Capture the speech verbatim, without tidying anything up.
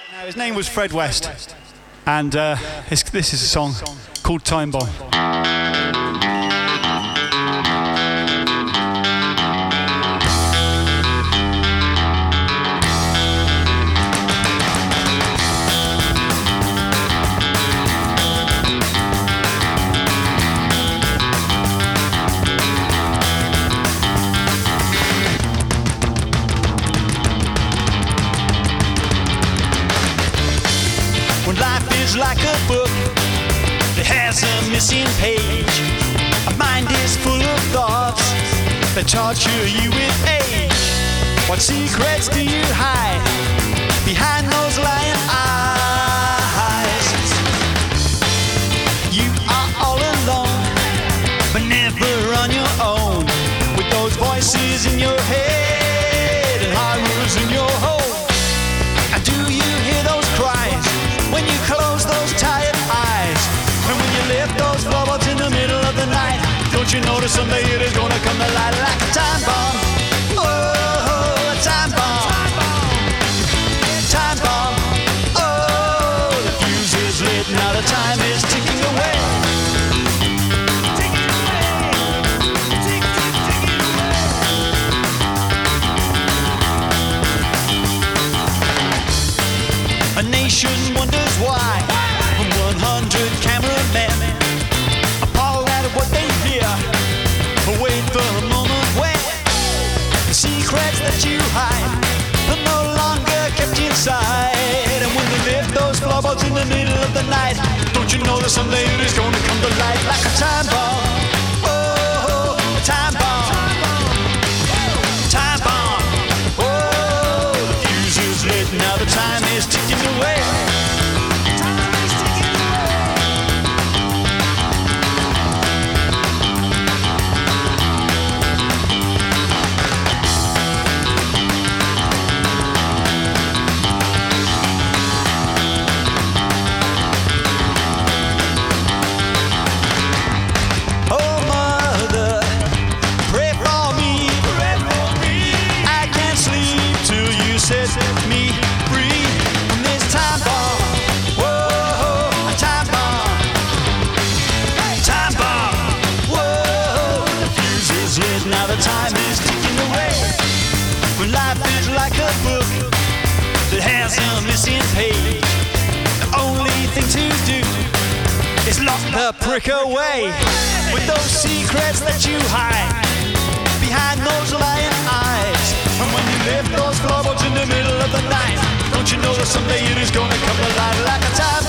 Now, his name was Fred West, and uh, this, this is a song called Time Bomb. When life is like a book that has a missing page, a mind is full of thoughts that torture you with age. What secrets do you hide behind those lying eyes? You are all alone, but never on your own, with those voices in your head and horrors in your home. And do you hear those cries when you close those tired eyes? And when you lift those floorboards in the middle of the night, don't you notice someday it is gonna come to light like a time bomb? Oh, a time bomb. Time bomb. Oh, the fuse is lit, now the time is ticking away. Ticking away. Tick, tick, ticking away. A nation wonders why, when one hundred cameramen appalled at what they hear, await for a moment when the secrets that you hide are no longer kept inside. And when they lift those floorboards in the middle of the night, don't you know that someday it is going to come to light like a time bomb? Oh, a time bomb. Time bomb. Oh, the fuse is lit, now the time is ticking away. Time is ticking away. Oh, mother, pray for me. Pray for me. I can't sleep till you set me free from this time bomb. Whoa, a time bomb. Time bomb. Whoa, the fuse is lit, now the time is ticking away. When life is like a book that has a missing page, the only thing to do is lock the prick away. With those secrets that you hide behind those lying eyes. And when you lift those floorboards in the middle of the night, don't you know that someday it is gonna come to light like a time